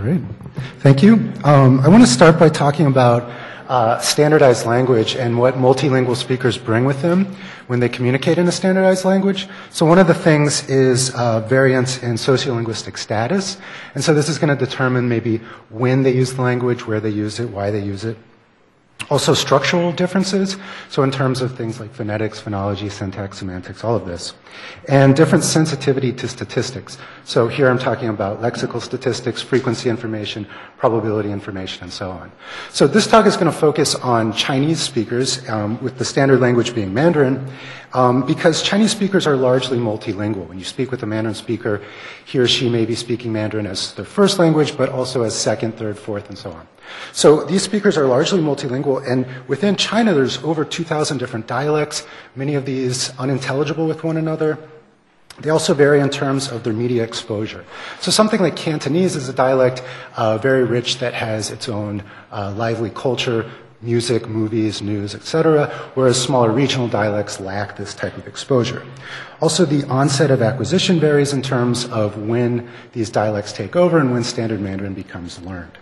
Great. Thank you. I want to start by talking about standardized language and what multilingual speakers bring with them when they communicate in a standardized language. So one of the things is variance in sociolinguistic status. And so this is going to determine maybe when they use the language, where they use it, why they use it. Also structural differences, so in terms of things like phonetics, phonology, syntax, semantics, all of this. And different sensitivity to statistics. So here I'm talking about lexical statistics, frequency information, probability information, and so on. So this talk is going to focus on Chinese speakers, with the standard language being Mandarin, because Chinese speakers are largely multilingual. When you speak with a Mandarin speaker, he or she may be speaking Mandarin as their first language, but also as second, third, fourth, and so on. So these speakers are largely multilingual, and within China there's over 2,000 different dialects, many of these unintelligible with one another. They also vary in terms of their media exposure. So something like Cantonese is a dialect very rich that has its own lively culture, music, movies, news, etc., whereas smaller regional dialects lack this type of exposure. Also, the onset of acquisition varies in terms of when these dialects take over and when Standard Mandarin becomes learned.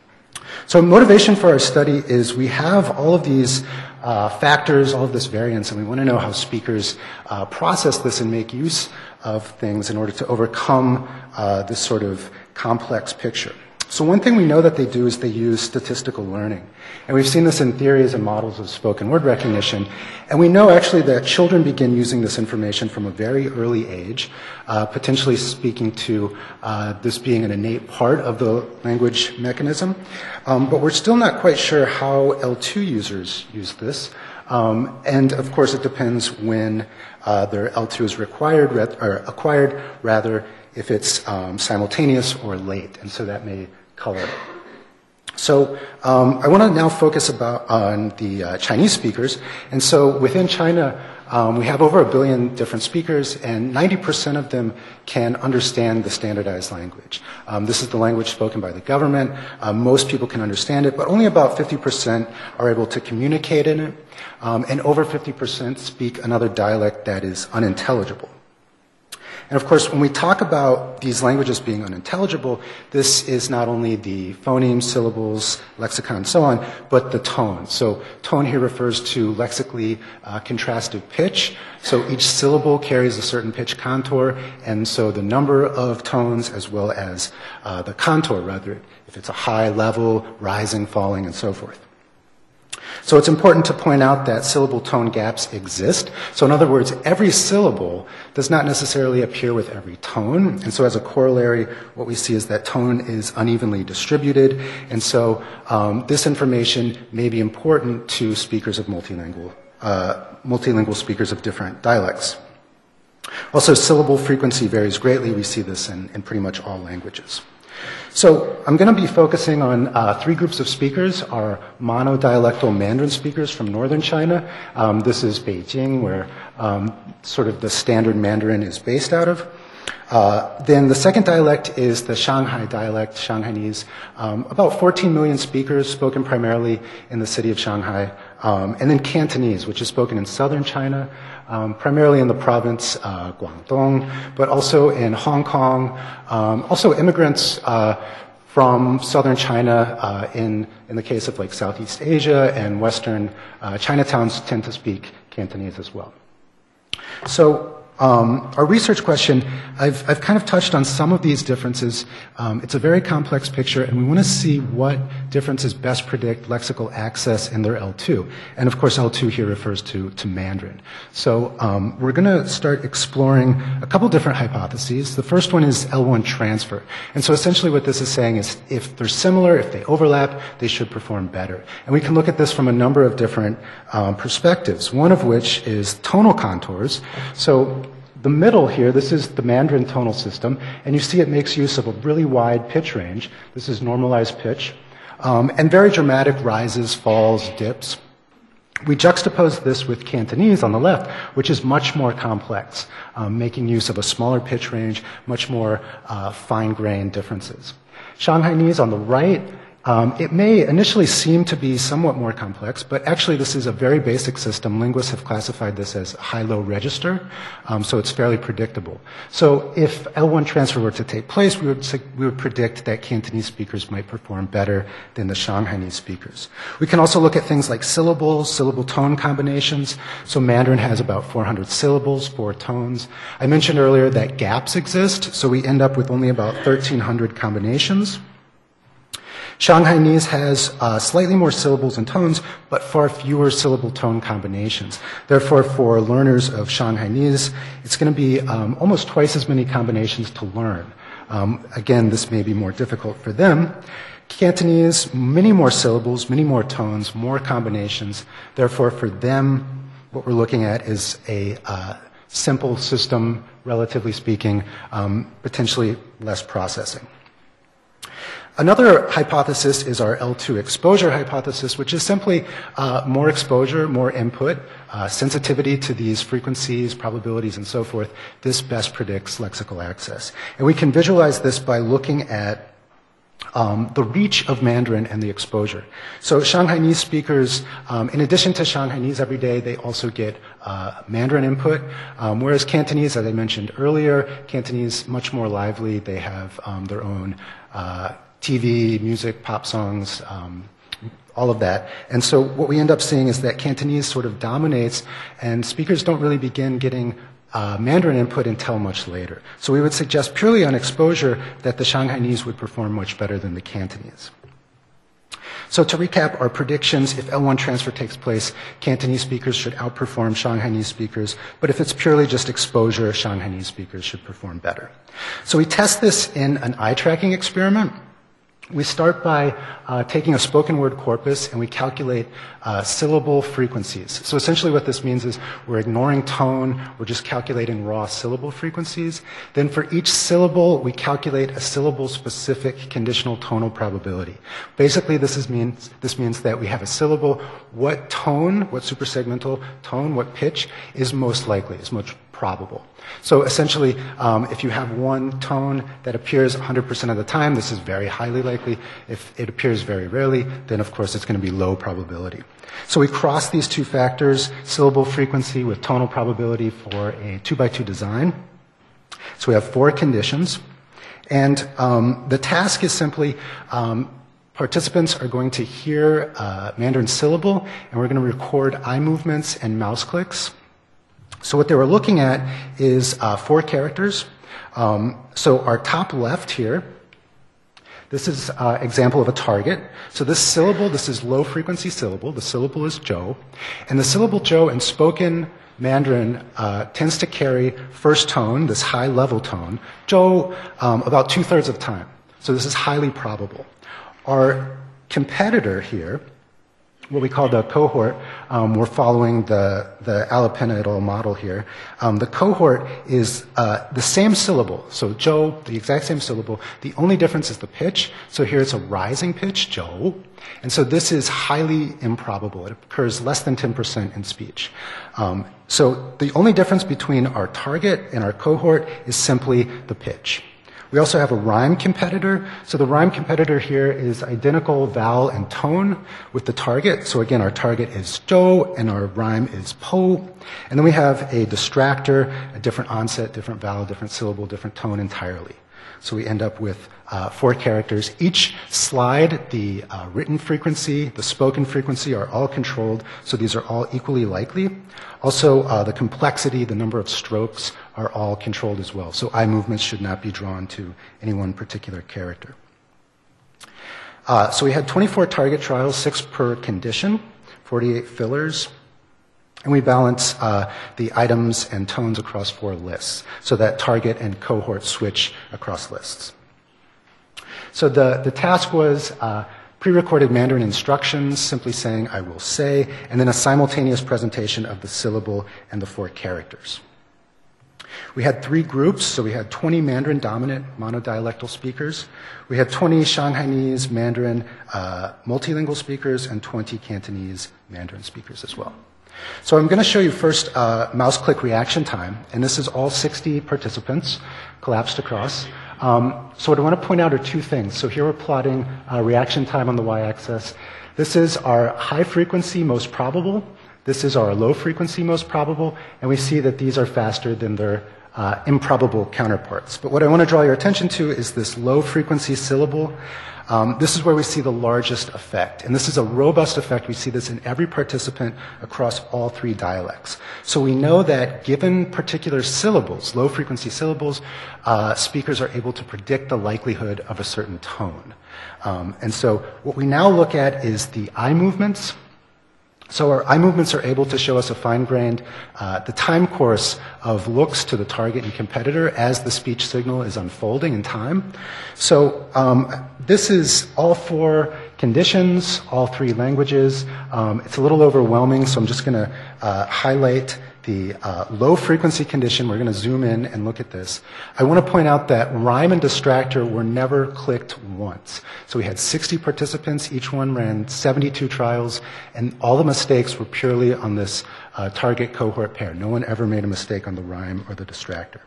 So motivation for our study is we have all of these factors, all of this variance, and we want to know how speakers process this and make use of things in order to overcome this sort of complex picture. So one thing we know that they do is they use statistical learning. And we've seen this in theories and models of spoken word recognition. And we know actually that children begin using this information from a very early age, potentially speaking to this being an innate part of the language mechanism. But we're still not quite sure how L2 users use this. And of course it depends when their L2 is acquired, rather, if it's simultaneous or late, and so that may color it. So I want to now focus on the Chinese speakers, and so within China we have over 1 billion different speakers, and 90% of them can understand the standardized language. This is the language spoken by the government. Most people can understand it, but only about 50% are able to communicate in it, and over 50% speak another dialect that is unintelligible. And of course, when we talk about these languages being unintelligible, this is not only the phonemes, syllables, lexicon, and so on, but the tone. So tone here refers to lexically contrastive pitch. So each syllable carries a certain pitch contour, and so the number of tones as well as the contour, rather, if it's a high, level, rising, falling, and so forth. So it's important to point out that syllable tone gaps exist. So in other words, every syllable does not necessarily appear with every tone. And so as a corollary, what we see is that tone is unevenly distributed. And so this information may be important to speakers of multilingual speakers of different dialects. Also, syllable frequency varies greatly. We see this in pretty much all languages. So I'm going to be focusing on 3 groups of speakers. Our monodialectal Mandarin speakers from northern China. This is Beijing, where sort of the standard Mandarin is based out of. Then the second dialect is the Shanghai dialect, Shanghainese. About 14 million speakers, spoken primarily in the city of Shanghai. And then Cantonese, which is spoken in southern China, primarily in the province Guangdong, but also in Hong Kong. Also immigrants from southern China, in the case of like Southeast Asia and Western Chinatowns, tend to speak Cantonese as well. So our research question, I've kind of touched on some of these differences. It's a very complex picture, and we want to see what differences best predict lexical access in their L2. And of course, L2 here refers to Mandarin. So we're going to start exploring a couple different hypotheses. The first one is L1 transfer. And so essentially what this is saying is if they're similar, if they overlap, they should perform better. And we can look at this from a number of different perspectives, one of which is tonal contours. So the middle here, this is the Mandarin tonal system, and you see it makes use of a really wide pitch range. This is normalized pitch, and very dramatic rises, falls, dips. We juxtapose this with Cantonese on the left, which is much more complex, making use of a smaller pitch range, much more fine-grained differences. Shanghainese on the right It may initially seem to be somewhat more complex, but actually this is a very basic system. Linguists have classified this as high-low register, so it's fairly predictable. So if L1 transfer were to take place, we would predict that Cantonese speakers might perform better than the Shanghainese speakers. We can also look at things like syllables, syllable-tone combinations. So Mandarin has about 400 syllables, 4 tones. I mentioned earlier that gaps exist, so we end up with only about 1,300 combinations. Shanghainese has slightly more syllables and tones, but far fewer syllable-tone combinations. Therefore, for learners of Shanghainese, it's going to be almost twice as many combinations to learn. Again, this may be more difficult for them. Cantonese, many more syllables, many more tones, more combinations. Therefore, for them, what we're looking at is a simple system, relatively speaking, potentially less processing. Another hypothesis is our L2 exposure hypothesis, which is simply more exposure, more input, sensitivity to these frequencies, probabilities, and so forth. This best predicts lexical access. And we can visualize this by looking at the reach of Mandarin and the exposure. So Shanghainese speakers, in addition to Shanghainese every day, they also get Mandarin input, whereas Cantonese, as I mentioned earlier, Cantonese much more lively. They have their own TV, music, pop songs, all of that. And so what we end up seeing is that Cantonese sort of dominates, and speakers don't really begin getting Mandarin input until much later. So we would suggest purely on exposure that the Shanghainese would perform much better than the Cantonese. So to recap our predictions, if L1 transfer takes place, Cantonese speakers should outperform Shanghainese speakers, but if it's purely just exposure, Shanghainese speakers should perform better. So we test this in an eye tracking experiment. We start by taking a spoken word corpus and we calculate syllable frequencies. So essentially what this means is we're ignoring tone, we're just calculating raw syllable frequencies. Then for each syllable, we calculate a syllable-specific conditional tonal probability. Basically this means that we have a syllable, what tone, what suprasegmental tone, what pitch is most likely, is most probable. So essentially, if you have one tone that appears 100% of the time, this is very highly likely. If it appears very rarely, then of course it's going to be low probability. So we cross these two factors, syllable frequency with tonal probability, for a 2x2 design. So we have 4 conditions. And the task is simply participants are going to hear Mandarin syllable, and we're going to record eye movements and mouse clicks. So what they were looking at is 4 characters. So our top left here, this is an example of a target. So this syllable, this is low frequency syllable. The syllable is Zhou. And the syllable Zhou in spoken Mandarin tends to carry first tone, this high level tone, Zhou, about 2/3 of the time. So this is highly probable. Our competitor here, what we call the cohort, we're following the Alapena et al. Model here. The cohort is the same syllable. So Zhou, the exact same syllable. The only difference is the pitch. So here it's a rising pitch, Zhou. And so this is highly improbable. It occurs less than 10% in speech. So the only difference between our target and our cohort is simply the pitch. We also have a rhyme competitor. So the rhyme competitor here is identical vowel and tone with the target. So again, our target is Zhou and our rhyme is Po. And then we have a distractor, a different onset, different vowel, different syllable, different tone entirely. So we end up with 4 characters. Each slide, the written frequency, the spoken frequency are all controlled, so these are all equally likely. Also, the complexity, the number of strokes are all controlled as well. So eye movements should not be drawn to any one particular character. So we had 24 target trials, 6 per condition, 48 fillers. And we balance the items and tones across 4 lists, so that target and cohort switch across lists. So the task was pre-recorded Mandarin instructions, simply saying, I will say, and then a simultaneous presentation of the syllable and the 4 characters. We had 3 groups, so we had 20 Mandarin-dominant monodialectal speakers. We had 20 Shanghainese Mandarin multilingual speakers and 20 Cantonese Mandarin speakers as well. So I'm going to show you first mouse click reaction time, and this is all 60 participants collapsed across. So what I want to point out are two things. So here we're plotting reaction time on the y-axis. This is our high frequency most probable. This is our low frequency most probable. And we see that these are faster than their improbable counterparts. But what I want to draw your attention to is this low frequency syllable. This is where we see the largest effect. And this is a robust effect. We see this in every participant across all three dialects. So we know that given particular syllables, low frequency syllables, speakers are able to predict the likelihood of a certain tone. And so what we now look at is the eye movements. So our eye movements are able to show us a fine-grained, the time course of looks to the target and competitor as the speech signal is unfolding in time. So this is all four conditions, all three languages. It's a little overwhelming, so I'm just going to highlight the low frequency condition. We're going to zoom in and look at this. I want to point out that rhyme and distractor were never clicked once. So we had 60 participants. Each one ran 72 trials, and all the mistakes were purely on this target cohort pair. No one ever made a mistake on the rhyme or the distractor.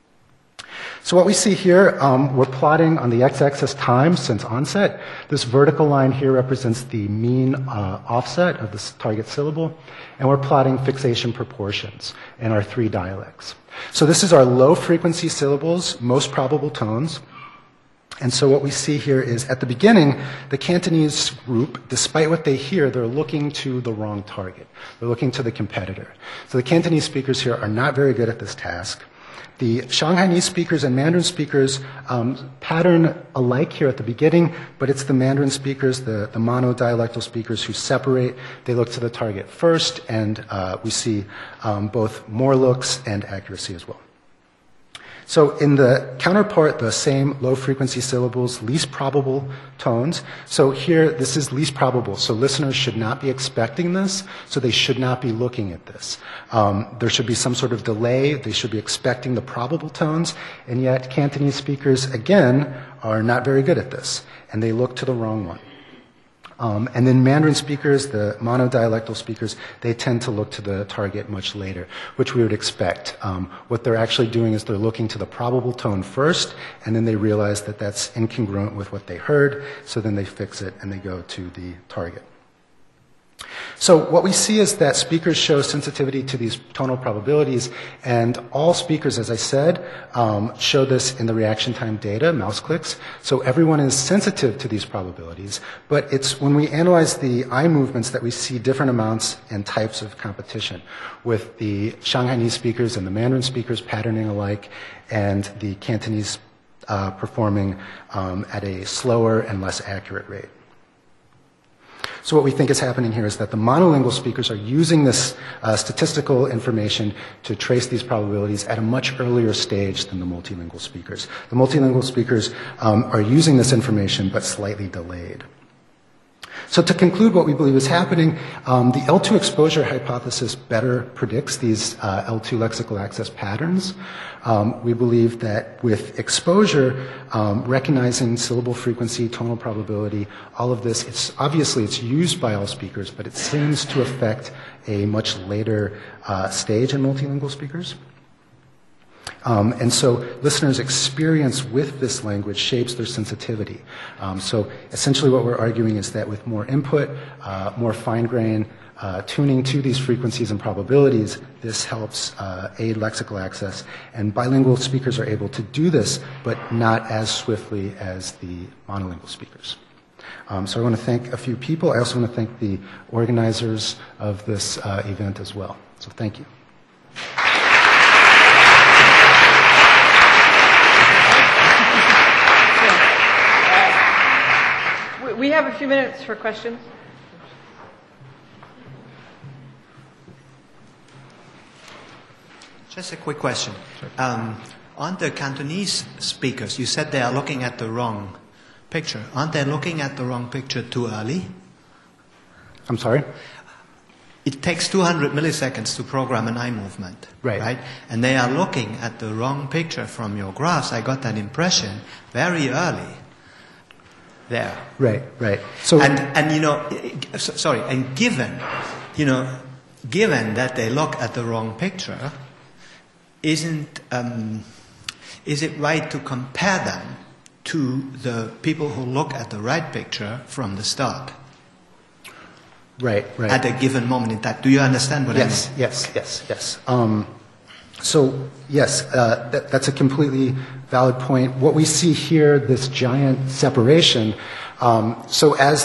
So what we see here, we're plotting on the x-axis time since onset. This vertical line here represents the mean offset of the target syllable, and we're plotting fixation proportions in our three dialects. So this is our low frequency syllables, most probable tones. And so what we see here is at the beginning, the Cantonese group, despite what they hear, they're looking to the wrong target. They're looking to the competitor. So the Cantonese speakers here are not very good at this task. The Shanghainese speakers and Mandarin speakers pattern alike here at the beginning, but it's the Mandarin speakers, the monodialectal speakers who separate. They look to the target first, and we see both more looks and accuracy as well. So in the counterpart, the same low-frequency syllables, least probable tones. So here, this is least probable. So listeners should not be expecting this, so they should not be looking at this. There should be some sort of delay. They should be expecting the probable tones, and yet Cantonese speakers, again, are not very good at this, and they look to the wrong one. And then Mandarin speakers, the monodialectal speakers, they tend to look to the target much later, which we would expect. What they're actually doing is they're looking to the probable tone first, and then they realize that that's incongruent with what they heard, so then they fix it and they go to the target. So what we see is that speakers show sensitivity to these tonal probabilities, and all speakers, as I said, show this in the reaction time data, mouse clicks. So everyone is sensitive to these probabilities, but it's when we analyze the eye movements that we see different amounts and types of competition, with the Shanghainese speakers and the Mandarin speakers patterning alike, and the Cantonese performing at a slower and less accurate rate. So what we think is happening here is that the monolingual speakers are using this statistical information to trace these probabilities at a much earlier stage than the multilingual speakers. The multilingual speakers are using this information but slightly delayed. So to conclude what we believe is happening, the L2 exposure hypothesis better predicts these L2 lexical access patterns. We believe that with exposure, recognizing syllable frequency, tonal probability, all of this, it's used by all speakers, but it seems to affect a much later stage in multilingual speakers. And so listeners' experience with this language shapes their sensitivity. So essentially what we're arguing is that with more input, more fine-grained tuning to these frequencies and probabilities, this helps aid lexical access. And bilingual speakers are able to do this, but not as swiftly as the monolingual speakers. So I want to thank a few people. I also want to thank the organizers of this event as well. So thank you. We have a few minutes for questions. Just a quick question. On the Cantonese speakers, you said they are looking at the wrong picture. Aren't they looking at the wrong picture too early? I'm sorry? It takes 200 milliseconds to program an eye movement, right? And they are looking at the wrong picture from your graphs. I got that impression very early. There. Right. So and you know, sorry, and given that they look at the wrong picture, isn't is it right to compare them to the people who look at the right picture from the start? Right. At a given moment in time. Do you understand what I mean? Yes. So, yes, that's a completely valid point. What we see here, this giant separation, so as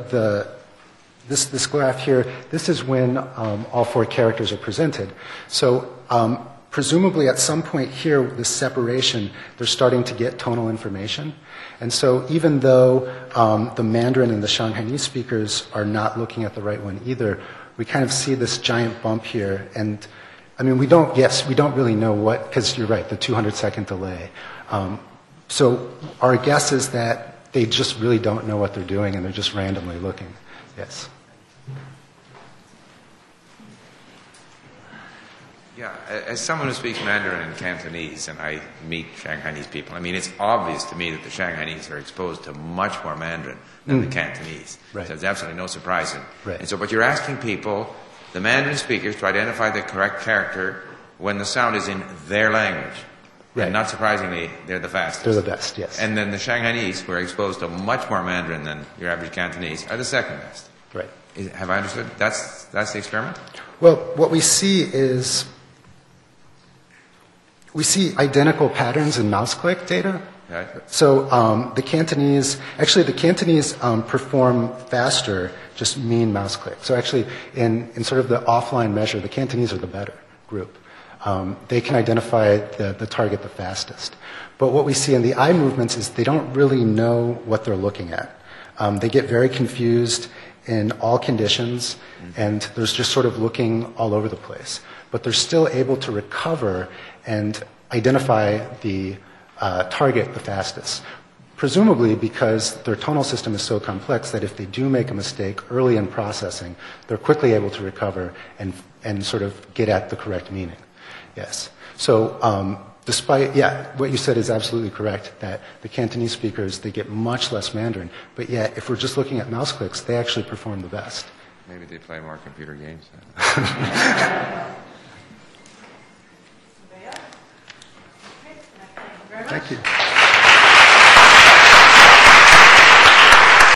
this graph here, this is when all four characters are presented. So presumably at some point here, this separation, they're starting to get tonal information. And so even though the Mandarin and the Shanghainese speakers are not looking at the right one either, we kind of see this giant bump here. And I mean, we don't really know what, because you're right, the 200-second delay. So our guess is that they just really don't know what they're doing and they're just randomly looking. Yes. Yeah, as someone who speaks Mandarin and Cantonese, and I meet Shanghainese people, I mean, it's obvious to me that the Shanghainese are exposed to much more Mandarin than the Cantonese. Right. So there's absolutely no surprise. Right. And so, but you're asking people, the Mandarin speakers, to identify the correct character when the sound is in their language. Right. And not surprisingly, they're the fastest. They're the best, yes. And then the Shanghainese, who are exposed to much more Mandarin than your average Cantonese, are the second best. Right. Have I understood? That's the experiment? Well, what we see is we see identical patterns in mouse click data. Right. So the Cantonese perform faster, just mean mouse click. So actually, in sort of the offline measure, the Cantonese are the better group. They can identify the target the fastest. But what we see in the eye movements is they don't really know what they're looking at. They get very confused in all conditions, and they're just sort of looking all over the place. But they're still able to recover and identify the target the fastest. Presumably because their tonal system is so complex that if they do make a mistake early in processing, they're quickly able to recover and sort of get at the correct meaning. Yes. So despite, what you said is absolutely correct, that the Cantonese speakers, they get much less Mandarin, but yet if we're just looking at mouse clicks, they actually perform the best. Maybe they play more computer games. Thank you.